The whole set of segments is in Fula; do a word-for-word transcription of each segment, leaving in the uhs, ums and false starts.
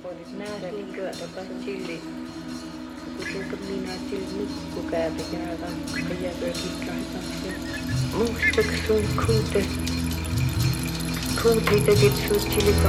Nää tuntuu tota chili. Kuinka minä chili kukaan tekee aivan jäbökiä kanssa. Muistaks sun kuute? Kuute tekit sun chilika.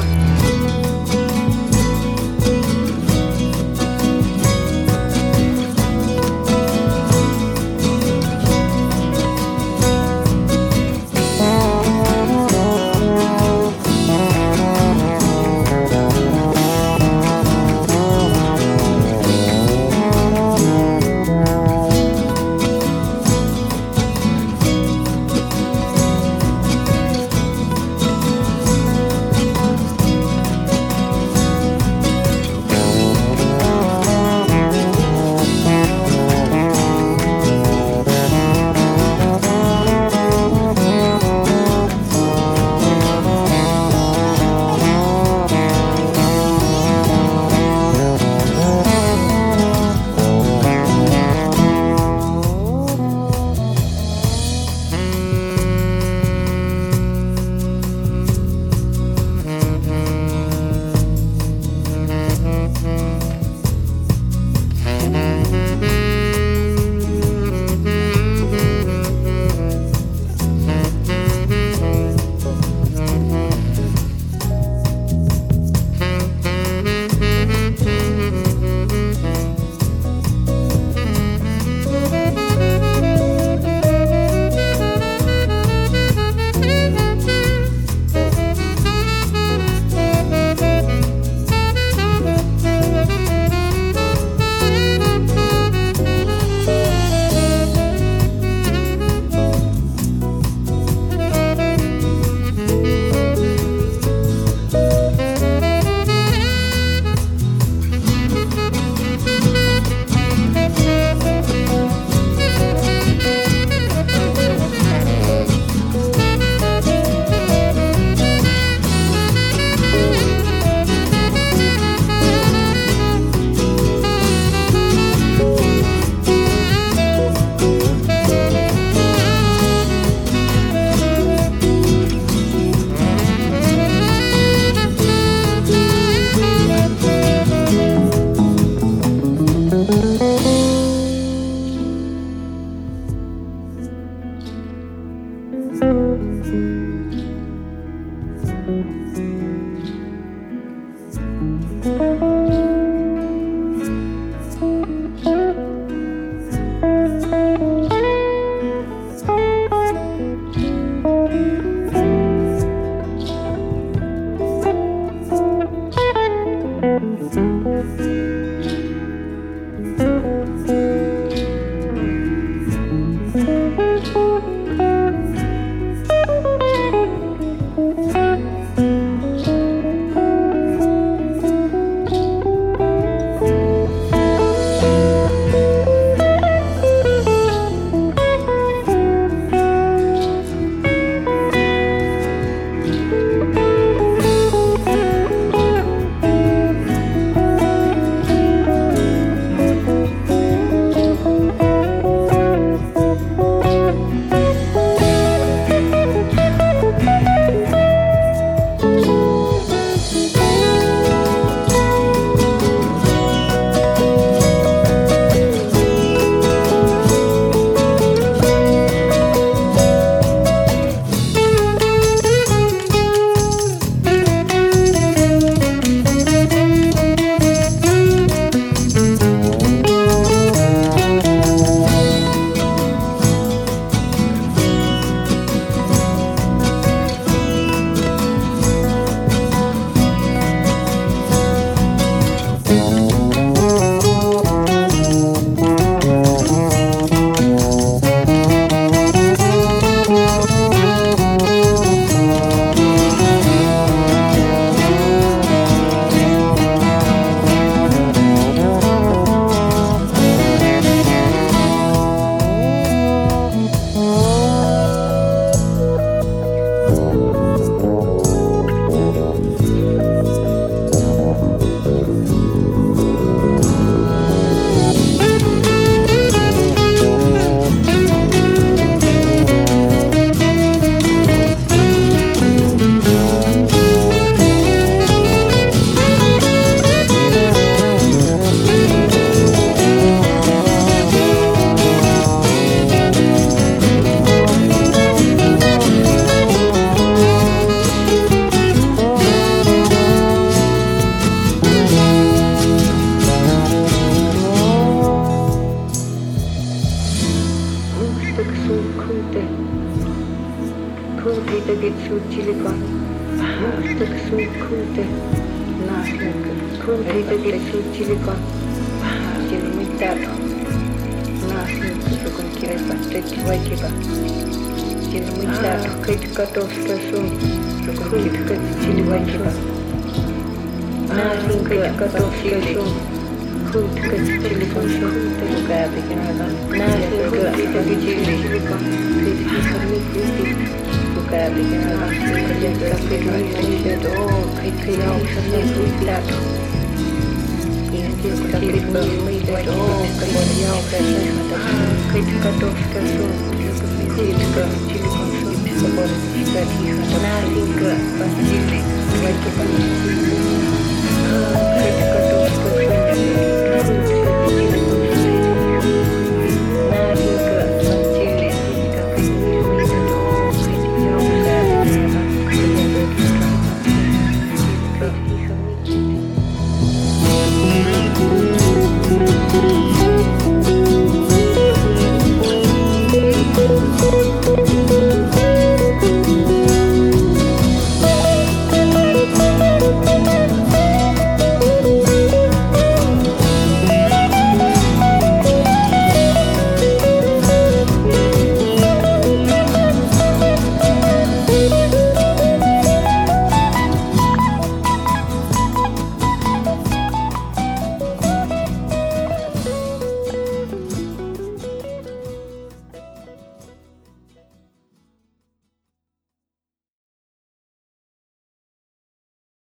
Mustang sun kunte. Nasnuk. Kunte kete sun chilikon. Chili mitado. Nasnuk sukun kirepa. Teki waikipa. Chili mitado. Kete katoska sun. Sukun kete chili waikipa. Nasnuk kete katoska sun. Kunte kete chilikon sun. Kukapi kenalkan. Nasnuk kete chili chilikon. Kete kisarmi kunte. Kukapi kenalkan. Kerja terakhir Malaysia tu. Oh, kete yang sana kunte. Tapi kami dah oh kerja kerja kerja kados kerja kerja cili konsum seperti tadi nasi